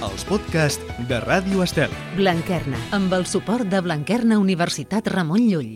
els podcasts de Ràdio Estel. Blanquerna, amb el suport de Blanquerna Universitat Ramon Llull.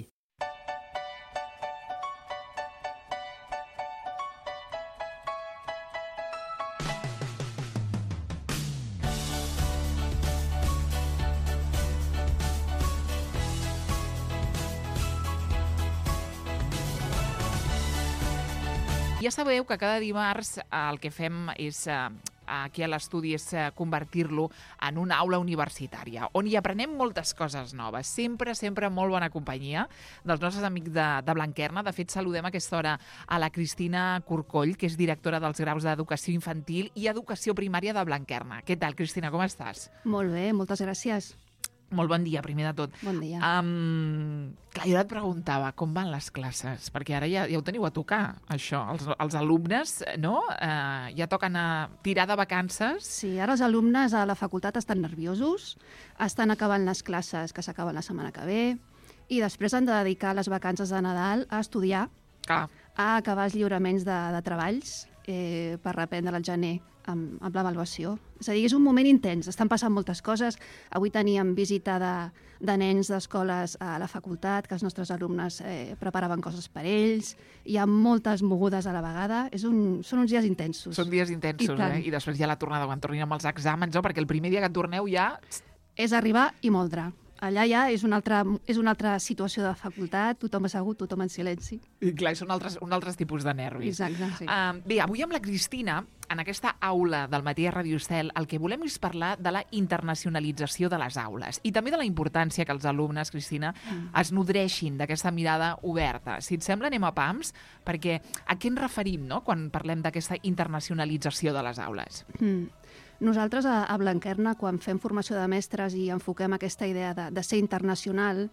Ja sabeu que cada dimarts el que fem és, aquí a l'estudi, és convertir-lo en una aula universitària, on hi aprenem moltes coses noves. Sempre molt bona companyia dels nostres amics de Blanquerna. De fet, saludem a aquesta hora a la Cristina Corcoll, que és directora dels graus d'Educació Infantil i Educació Primària de Blanquerna. Què tal, Cristina, com estàs? Molt bé, moltes gràcies. Molt bon dia, primer de tot. Bon dia. Clar, jo et preguntava com van les classes, perquè ara ja ho teniu a tocar, això. Els alumnes, no? Ja toquen a tirar de vacances. Sí, ara els alumnes a la facultat estan nerviosos, estan acabant les classes que s'acaben la setmana que ve i després han de dedicar les vacances de Nadal a estudiar, a acabar els lliuraments de treballs per reprendre al gener amb l'avaluació. És a dir, és un moment intens, estan passant moltes coses. Avui teníem visita de nens d'escoles a la facultat, que els nostres alumnes preparaven coses per ells. Hi ha moltes mogudes a la vegada. Són uns dies intensos. Són dies intensos, I després ja la tornada, quan tornin amb els exàmens, perquè el primer dia que torneu ja... És arribar i moldre. Allà ja és una altra situació de facultat, tothom assegut, tothom en silenci. I clar, són un altres tipus de nervis. Exacte, sí. Bé, avui amb la Cristina, en aquesta aula del matí a Ràdio Estel, el que volem és parlar de la internacionalització de les aules i també de la importància que els alumnes, Cristina, es nodreixin d'aquesta mirada oberta. Si et sembla, anem a pams, perquè a què ens referim, no?, quan parlem d'aquesta internacionalització de les aules? Nosaltres a Blanquerna, quan fem formació de mestres i enfoquem aquesta idea de ser internacional,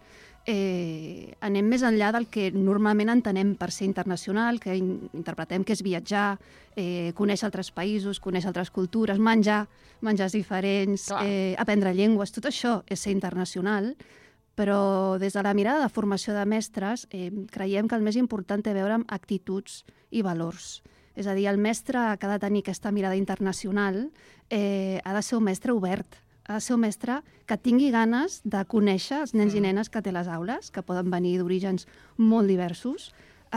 anem més enllà del que normalment entenem per ser internacional, que interpretem que és viatjar, conèixer altres països, conèixer altres cultures, menjars diferents, aprendre llengües, tot això és ser internacional, però des de la mirada de formació de mestres creiem que el més important té a veure amb actituds i valors. És a dir, el mestre que ha de tenir aquesta mirada internacional ha de ser un mestre obert, ha de ser un mestre que tingui ganes de conèixer els nens i nenes que té les aules, que poden venir d'orígens molt diversos,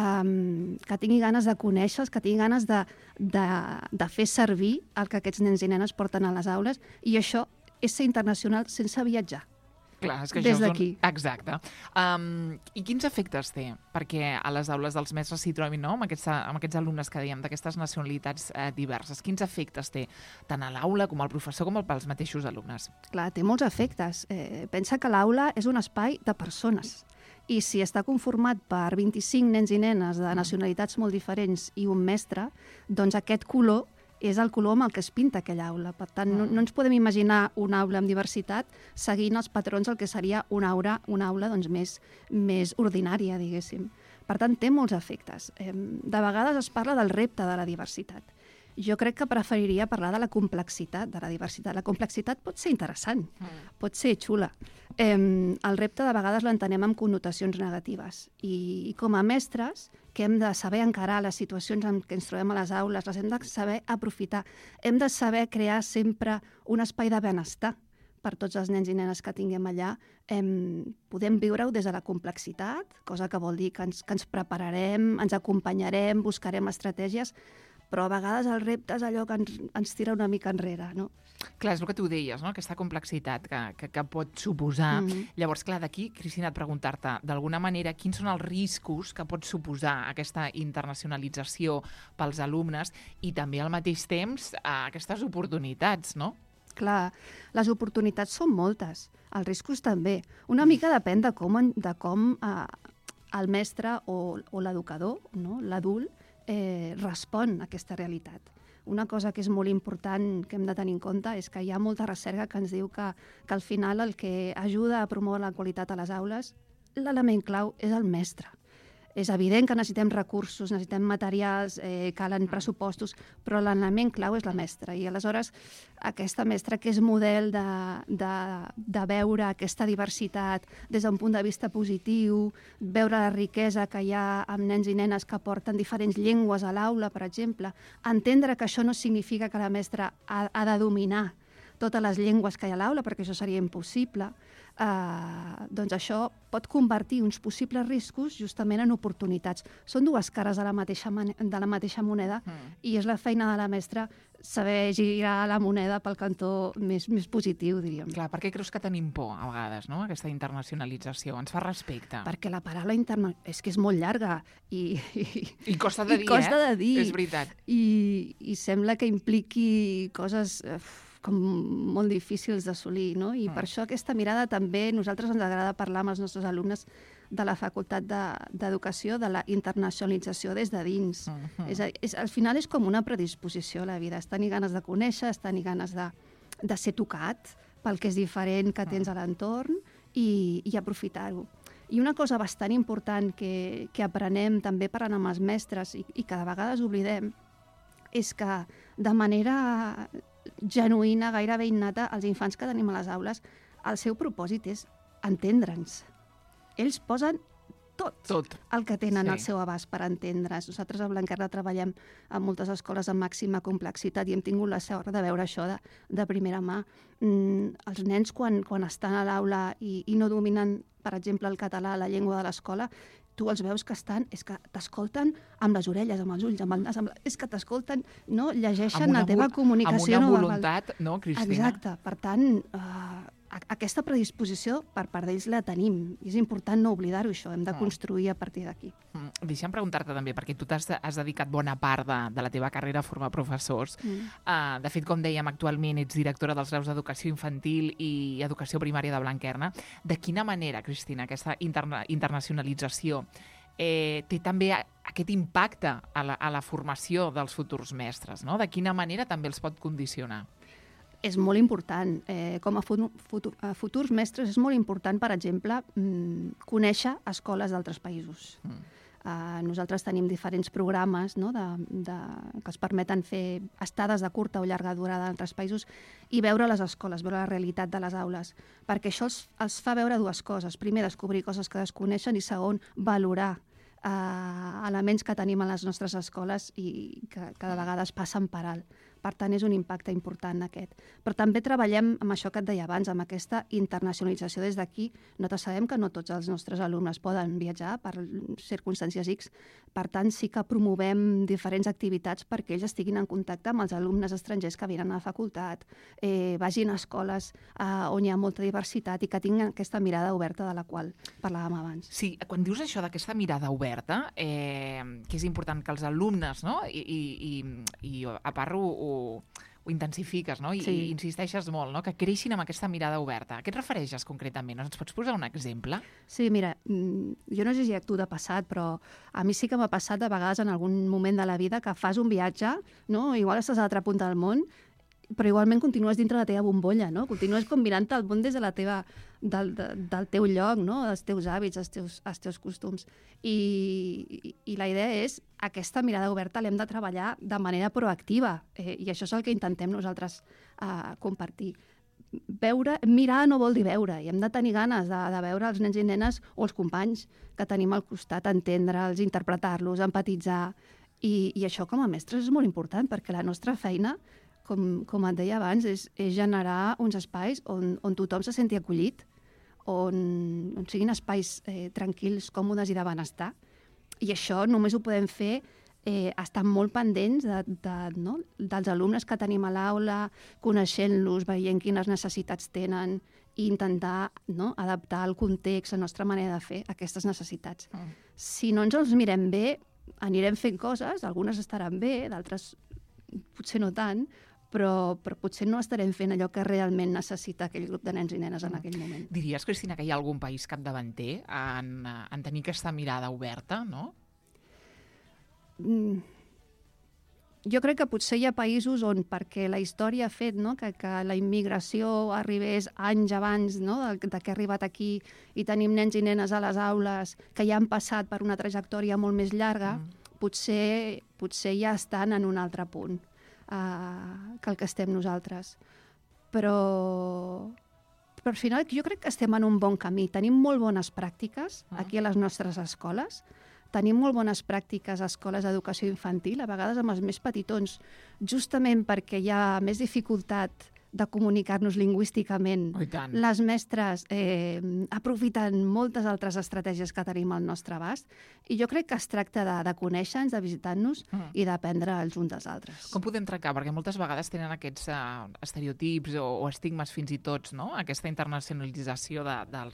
que tingui ganes de conèixer-los, que tingui ganes de fer servir el que aquests nens i nenes porten a les aules, i això és ser internacional sense viatjar. Clar, és que des d'aquí. Exacte. I quins efectes té? Perquè a les aules dels mestres s'hi trobin, no?, amb aquests alumnes que dèiem, d'aquestes nacionalitats diverses. Quins efectes té tant a l'aula com al professor com pels mateixos alumnes? Clar, té molts efectes. Pensa que l'aula és un espai de persones. I si està conformat per 25 nens i nenes de nacionalitats molt diferents i un mestre, doncs aquest color és el color amb el que es pinta aquella aula. Per tant, no ens podem imaginar una aula amb diversitat seguint els patrons del que seria una aula doncs, més ordinària, diguéssim. Per tant, té molts efectes. De vegades es parla del repte de la diversitat. Jo crec que preferiria parlar de la complexitat de la diversitat. La complexitat pot ser interessant, pot ser xula. El repte de vegades l'entenem amb connotacions negatives. I com a mestres, que hem de saber encarar les situacions en què ens trobem a les aules, les hem de saber aprofitar. Hem de saber crear sempre un espai de benestar per tots els nens i nenes que tinguem allà. Podem viure-ho des de la complexitat, cosa que vol dir que ens prepararem, ens acompanyarem, buscarem estratègies, però a vegades el repte és allò que ens tira una mica enrere, no? Clar, és el que tu deies, no?, aquesta complexitat que pot suposar. Llavors, clar, d'aquí, Cristina, et preguntar-te, d'alguna manera, quins són els riscos que pot suposar aquesta internacionalització pels alumnes i també, al mateix temps, aquestes oportunitats, no? Clar, les oportunitats són moltes, els riscos també. Una mica depèn de com el mestre o l'educador, no?, l'adult, respon a aquesta realitat. Una cosa que és molt important que hem de tenir en compte és que hi ha molta recerca que ens diu que al final el que ajuda a promoure la qualitat a les aules, l'element clau és el mestre. És evident que necessitem recursos, necessitem materials, calen pressupostos, però l'element clau és la mestra. I aleshores aquesta mestra que és model de veure aquesta diversitat des d'un punt de vista positiu, veure la riquesa que hi ha amb nens i nenes que porten diferents llengües a l'aula, per exemple, entendre que això no significa que la mestra ha de dominar totes les llengües que hi ha a l'aula, perquè això seria impossible, doncs això pot convertir uns possibles riscos justament en oportunitats. Són dues cares de la mateixa moneda i és la feina de la mestra saber girar la moneda pel cantó més positiu, diríem. Clar, per què creus que tenim por a vegades, no?, aquesta internacionalització? Ens fa respecte. Perquè la paraula és que és molt llarga i costa de dir, costa de dir. És veritat. I sembla que impliqui coses com molt difícils d'assolir, no? I per això aquesta mirada també, nosaltres ens agrada parlar amb els nostres alumnes de la Facultat d'Educació, de la internacionalització des de dins. Al final és com una predisposició a la vida, és tenir ganes de conèixer, és tenir ganes de ser tocat pel que és diferent que tens a l'entorn i aprofitar-ho. I una cosa bastant important que aprenem també parlant amb els mestres i que de vegades oblidem és que de manera genuïna, gairebé innata, els infants que tenim a les aules, el seu propòsit és entendre'ns. Ells posen tot el que tenen al seu abast per entendre's. Nosaltres a Blanquerna treballem en moltes escoles amb màxima complexitat i hem tingut la sort de veure això de primera mà. Els nens, quan estan a l'aula i no dominen, per exemple, el català, la llengua de l'escola, tu els veus que és que t'escolten amb les orelles, amb els ulls, amb el nas, és que t'escolten, no? Llegeixen la teva comunicació. Amb una voluntat, no, Cristina? Exacte. Per tant, aquesta predisposició per part d'ells la tenim. I és important no oblidar-ho, això. Hem de construir a partir d'aquí. Deixa'm preguntar-te també, perquè tu has dedicat bona part de la teva carrera a formar professors. De fet, com dèiem, actualment ets directora dels graus d'Educació Infantil i Educació Primària de Blanquerna. De quina manera, Cristina, aquesta internacionalització té també aquest impacte a la formació dels futurs mestres, no? De quina manera també els pot condicionar? És molt important. Com a futurs mestres és molt important, per exemple, conèixer escoles d'altres països. Nosaltres tenim diferents programes, no?, que els permeten fer estades de curta o llarga durada en altres països i veure les escoles, veure la realitat de les aules, perquè això els fa veure dues coses. Primer, descobrir coses que desconeixen i segon, valorar elements que tenim a les nostres escoles i que de vegades passen per alt. Per tant, és un impacte important aquest. Però també treballem amb això que et deia abans, amb aquesta internacionalització des d'aquí. Nosaltres sabem que no tots els nostres alumnes poden viatjar per circumstàncies X. Per tant, sí que promovem diferents activitats perquè ells estiguin en contacte amb els alumnes estrangers que venen a la facultat, vagin a escoles on hi ha molta diversitat i que tinguin aquesta mirada oberta de la qual parlàvem abans. Sí, quan dius això d'aquesta mirada oberta, que és important que els alumnes, no?, i a part ho intensifiques, no?, i insisteixes molt, no?, que creixin amb aquesta mirada oberta. A què et refereixes concretament? Ens pots posar un exemple? Sí, mira, jo no sé si tu de passat, però a mi sí que m'ha passat de vegades en algun moment de la vida que fas un viatge, no?, igual estàs a l'altra punta del món, però igualment continues dintre la teva bombolla, no? Continues combinant el món des de del teu lloc, no?, dels teus hàbits, els teus costums. I la idea és aquesta mirada oberta l'hem de treballar de manera proactiva i això és el que intentem nosaltres compartir. Mirar no vol dir veure i hem de tenir ganes de veure els nens i nenes o els companys que tenim al costat, entendre'ls, interpretar-los, empatitzar i això com a mestres és molt important perquè la nostra feina, com et deia abans, és generar uns espais on tothom se senti acollit, on siguin espais tranquils, còmodes i de benestar. I això només ho podem fer estant molt pendents dels alumnes que tenim a l'aula, coneixent-los, veient quines necessitats tenen i intentar adaptar el context, la nostra manera de fer aquestes necessitats. Si no ens els mirem bé, anirem fent coses, algunes estaran bé, d'altres potser no tant, però potser no estarem fent allò que realment necessita aquell grup de nens i nenes en aquell moment. Diries, Cristina, que hi ha algun país capdavanter en tenir aquesta mirada oberta, no? Jo crec que potser hi ha països on, perquè la història ha fet que la immigració arribés anys abans de que ha arribat aquí i tenim nens i nenes a les aules que ja han passat per una trajectòria molt més llarga, potser ja estan en un altre punt que el que estem nosaltres. Però al final jo crec que estem en un bon camí. Tenim molt bones pràctiques aquí a les nostres escoles. Tenim molt bones pràctiques a escoles d'educació infantil, a vegades amb els més petitons, justament perquè hi ha més dificultat de comunicar-nos lingüísticament. Oh, i tant. Les mestres aprofiten moltes altres estratègies que tenim al nostre abast i jo crec que es tracta de conèixer-nos, de visitar-nos i d'aprendre els uns dels altres. Com podem trencar? Perquè moltes vegades tenen aquests estereotips o estigmes fins i tot, no? Aquesta internacionalització de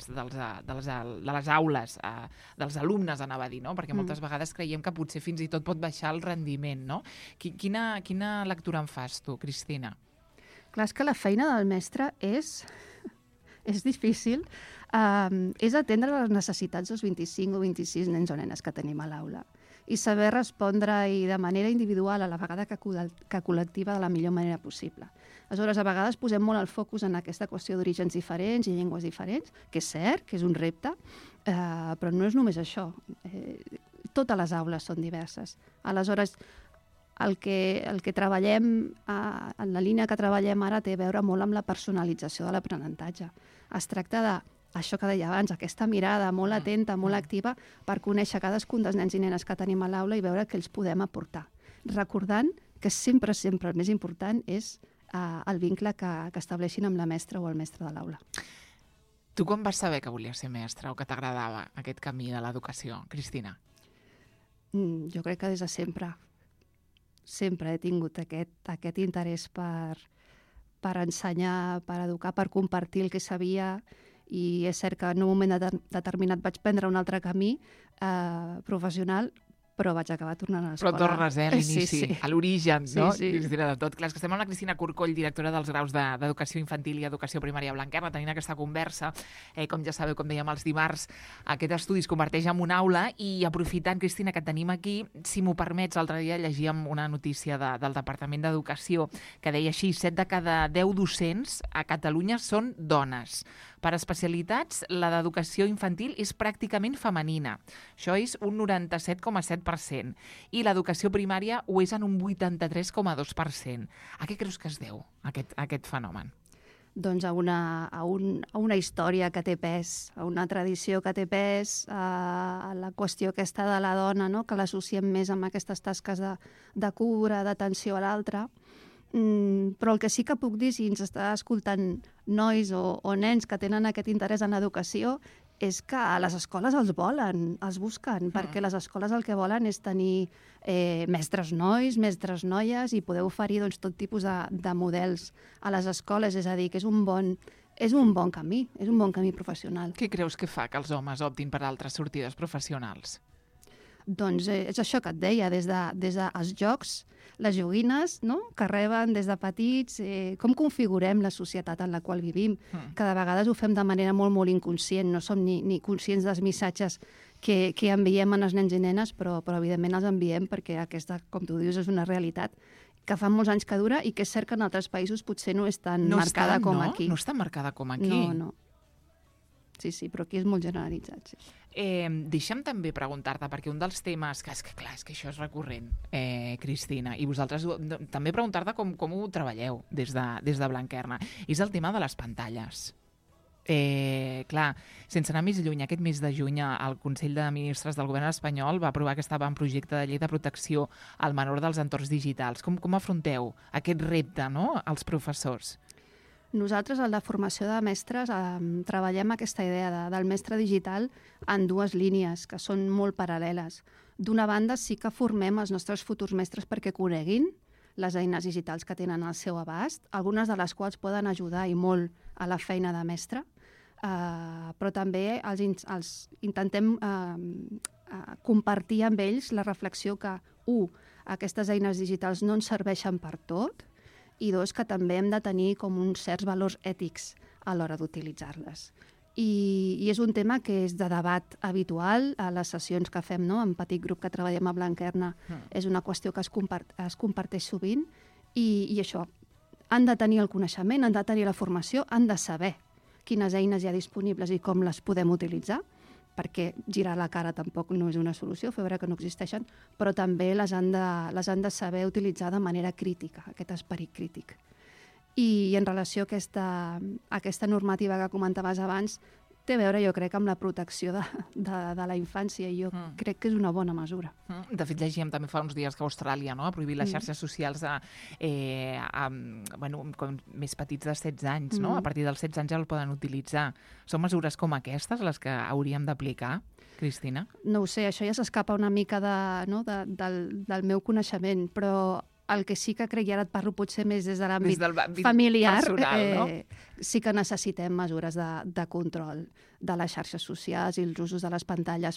les aules, dels alumnes, anava a dir, no? Perquè moltes vegades creiem que potser fins i tot pot baixar el rendiment, no? Quina lectura en fas tu, Cristina? Clar, és que la feina del mestre és difícil. És atendre les necessitats dels 25 o 26 nens o nenes que tenim a l'aula i saber respondre-hi de manera individual, a la vegada que col·lectiva, de la millor manera possible. Aleshores, a vegades posem molt el focus en aquesta qüestió d'orígens diferents i llengües diferents, que és cert, que és un repte, però no és només això. Totes les aules són diverses. Aleshores, el que treballem, en la línia que treballem ara, té a veure molt amb la personalització de l'aprenentatge. Es tracta de això que deia abans, aquesta mirada molt atenta, molt activa, per conèixer cadascun dels nens i nenes que tenim a l'aula i veure què els podem aportar. Recordant que sempre el més important és el vincle que estableixin amb la mestra o el mestre de l'aula. Tu quan vas saber que volies ser mestra o que t'agradava aquest camí de l'educació, Cristina? Jo crec que des de sempre. Sempre he tingut aquest interès per ensenyar, per educar, per compartir el que sabia, i és cert que en un moment determinat vaig prendre un altre camí professional, però vaig acabar tornant a l'escola. Però tornes, a l'inici, sí. a l'origen, no? Sí. Cristina, de tot. Clar, és que estem amb la Cristina Corcoll, directora dels graus d'Educació Infantil i Educació Primària a Blanquerna, tenint aquesta conversa. Com ja sabeu, com dèiem els dimarts, aquest estudi es converteix en una aula i aprofitant, Cristina, que et tenim aquí, si m'ho permets, l'altre dia llegíem una notícia del Departament d'Educació que deia així: 7 de cada 10 docents a Catalunya són dones. Per especialitats, la d'educació infantil és pràcticament femenina. Això és un 97,7%. I l'educació primària ho és en un 83,2%. A què creus que es deu, aquest fenomen? Doncs a una història que té pes, a una tradició que té pes, a la qüestió aquesta de la dona, no? Que l'associem més amb aquestes tasques de cura, d'atenció a l'altre. Però el que sí que puc dir, si ens està escoltant nois o nens que tenen aquest interès en l'educació, és que a les escoles els volen, els busquen, perquè les escoles el que volen és tenir mestres nois, mestres noies, i poder oferir tot tipus de models a les escoles. És a dir, que és un bon camí, és un bon camí professional. Què creus que fa que els homes optin per altres sortides professionals? Doncs és això que et deia, des dels jocs, les joguines, no? Que reben des de petits, com configurem la societat en la qual vivim, que de vegades ho fem de manera molt, molt inconscient, no som ni conscients dels missatges que enviem a els nens i nenes, però evidentment els enviem perquè aquesta, com tu dius, és una realitat que fa molts anys que dura i que és cert que en altres països potser no és tan marcada com aquí. No és tan marcada com aquí. No. Sí, però aquí és molt generalitzat, sí. Deixa'm també preguntar-te, perquè un dels temes, que és que això és recurrent, Cristina, i vosaltres també preguntar-te com ho treballeu des de Blanquerna, és el tema de les pantalles. Clar, sense anar més lluny, aquest mes de juny el Consell de Ministres del Govern espanyol va aprovar aquest avantprojecte de llei de protecció al menor dels entorns digitals. Com afronteu aquest repte, no?, als professors? Nosaltres, a la formació de mestres, treballem aquesta idea del mestre digital en dues línies, que són molt paral·leles. D'una banda, sí que formem els nostres futurs mestres perquè coneguin les eines digitals que tenen al seu abast, algunes de les quals poden ajudar i molt a la feina de mestre, però també els intentem compartir amb ells la reflexió que, aquestes eines digitals no ens serveixen per tot, i dos, que també hem de tenir com uns certs valors ètics a l'hora d'utilitzar-les. I és un tema que és de debat habitual a les sessions que fem, no?, en petit grup que treballem a Blanquerna. És una qüestió que es comparteix sovint i això, han de tenir el coneixement, han de tenir la formació, han de saber quines eines hi ha disponibles i com les podem utilitzar, perquè girar la cara tampoc no és una solució, fer veure que no existeixen, però també les han de saber utilitzar de manera crítica, aquest esperit crític. I en relació a aquesta normativa que comentaves abans, té a veure, jo crec, amb la protecció de la infància, i jo crec que és una bona mesura. De fet, llegíem també fa uns dies que Austràlia ha prohibit les xarxes socials com més petits de 16 anys, no? A partir dels 16 anys ja el poden utilitzar. Són mesures com aquestes les que hauríem d'aplicar, Cristina? No ho sé, això ja s'escapa una mica del meu coneixement, però el que sí que crec, i ara et parlo potser més des de l'àmbit familiar, personal, no? Sí que necessitem mesures de control de les xarxes socials i els usos de les pantalles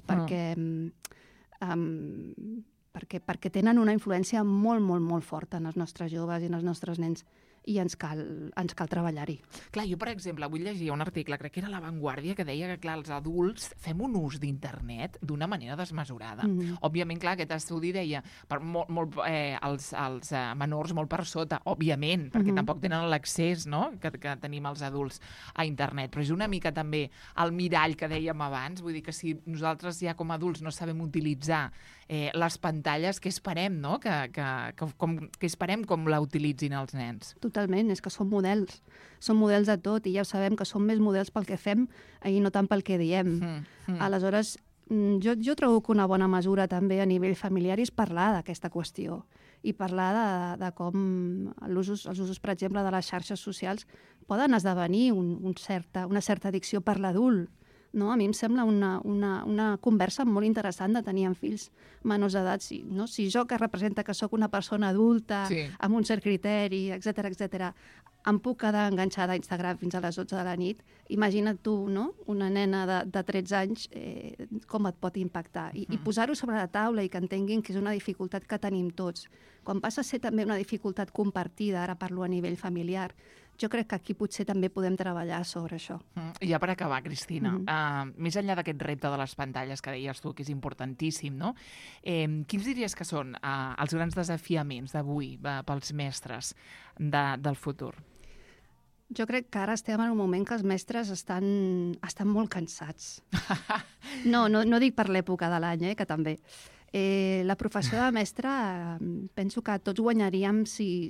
perquè tenen una influència molt, molt, molt forta en els nostres joves i en els nostres nens, i ens cal treballar-hi. Clar, jo, per exemple, avui llegia un article, crec que era a La Vanguardia, que deia que, clar, els adults fem un ús d'internet d'una manera desmesurada. Òbviament, clar, aquest estudi deia per els menors molt per sota, òbviament, perquè tampoc tenen l'accés, no?, que tenim els adults a internet. Però és una mica també el mirall que dèiem abans, vull dir que si nosaltres ja com a adults no sabem utilitzar les pantalles, què esperem, no?, que esperem com la utilitzin els nens. Totalment, és que són models de tot, i ja ho sabem que són més models pel que fem i no tant pel que diem. Aleshores, jo trobo que una bona mesura també a nivell familiar és parlar d'aquesta qüestió i parlar de com els usos, per exemple, de les xarxes socials poden esdevenir una certa addicció per l'adult. No? A mi em sembla una conversa molt interessant de tenir amb fills menors d'edat. Si jo, que representa que sóc una persona adulta, amb un cert criteri, etc., em puc quedar enganxada a Instagram fins a les 12 de la nit, imagina't tu, no?, una nena de 13 anys, com et pot impactar. I posar-ho sobre la taula i que entenguin que és una dificultat que tenim tots. Quan passa a ser també una dificultat compartida, ara parlo a nivell familiar, jo crec que aquí potser també podem treballar sobre això. Ja per acabar, Cristina, més enllà d'aquest repte de les pantalles que deies tu, que és importantíssim, no? Quins diries que són els grans desafiaments d'avui pels mestres del futur? Jo crec que ara estem en un moment que els mestres estan molt cansats. No dic per l'època de l'any, que també. La professió de mestre, penso que tots guanyaríem si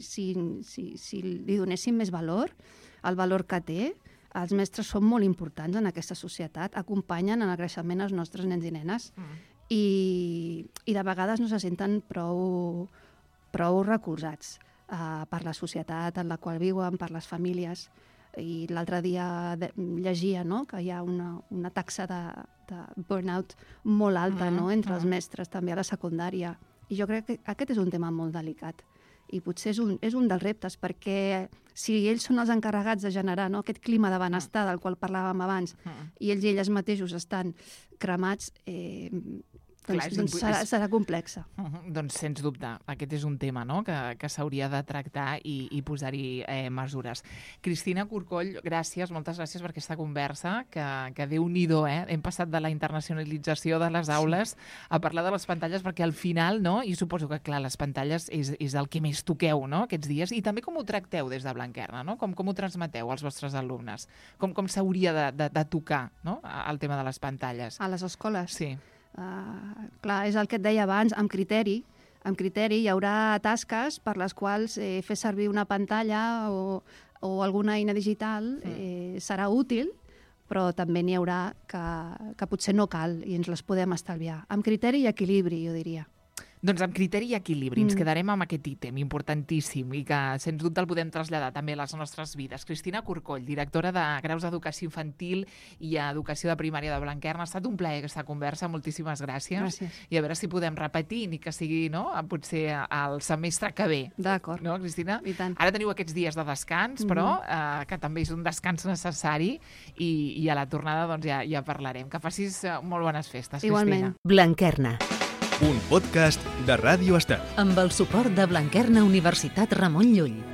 li donéssim més valor, el valor que té. Els mestres són molt importants en aquesta societat, acompanyen en el creixement els nostres nens i nenes, i de vegades no se senten prou recolzats per la societat en la qual viuen, per les famílies. I l'altre dia llegia, no?, que hi ha una taxa de burnout molt alta, no?, entre els mestres, també a la secundària. I jo crec que aquest és un tema molt delicat. I potser és un dels reptes, perquè si ells són els encarregats de generar, no?, aquest clima de benestar del qual parlàvem abans, i ells i elles mateixos estan cremats, doncs serà complexa. Doncs, sens dubte, aquest és un tema, no?, que s'hauria de tractar i posar-hi mesures. Cristina Corcoll, moltes gràcies per aquesta conversa, que Déu-n'hi-do, hem passat de la internacionalització de les aules a parlar de les pantalles, perquè al final, no?, i suposo que, clar, les pantalles és el que més toqueu, no?, aquests dies, i també com ho tracteu des de Blanquerna, no?, com ho transmeteu als vostres alumnes, com s'hauria de tocar, no?, el tema de les pantalles. A les escoles? Sí. Clar, és el que et deia abans, amb criteri hi haurà tasques per les quals fer servir una pantalla o alguna eina digital serà útil, però també n'hi haurà que potser no cal i ens les podem estalviar. Amb criteri i equilibri, jo diria. Doncs amb criteri i equilibri, ens quedarem amb aquest ítem importantíssim i que, sens dubte, el podem traslladar també a les nostres vides. Cristina Corcoll, directora de Graus d'Educació Infantil i Educació de Primària de Blanquerna. Ha estat un plaer aquesta conversa, moltíssimes gràcies. Gràcies. I a veure si podem repetir, ni que sigui, no?, potser al semestre que ve. D'acord. No, Cristina? I tant. Ara teniu aquests dies de descans, però que també és un descans necessari i a la tornada doncs ja parlarem. Que facis molt bones festes, Igualment. Cristina. Blanquerna, un podcast de Ràdio Estel. amb el suport de Blanquerna Universitat Ramon Llull.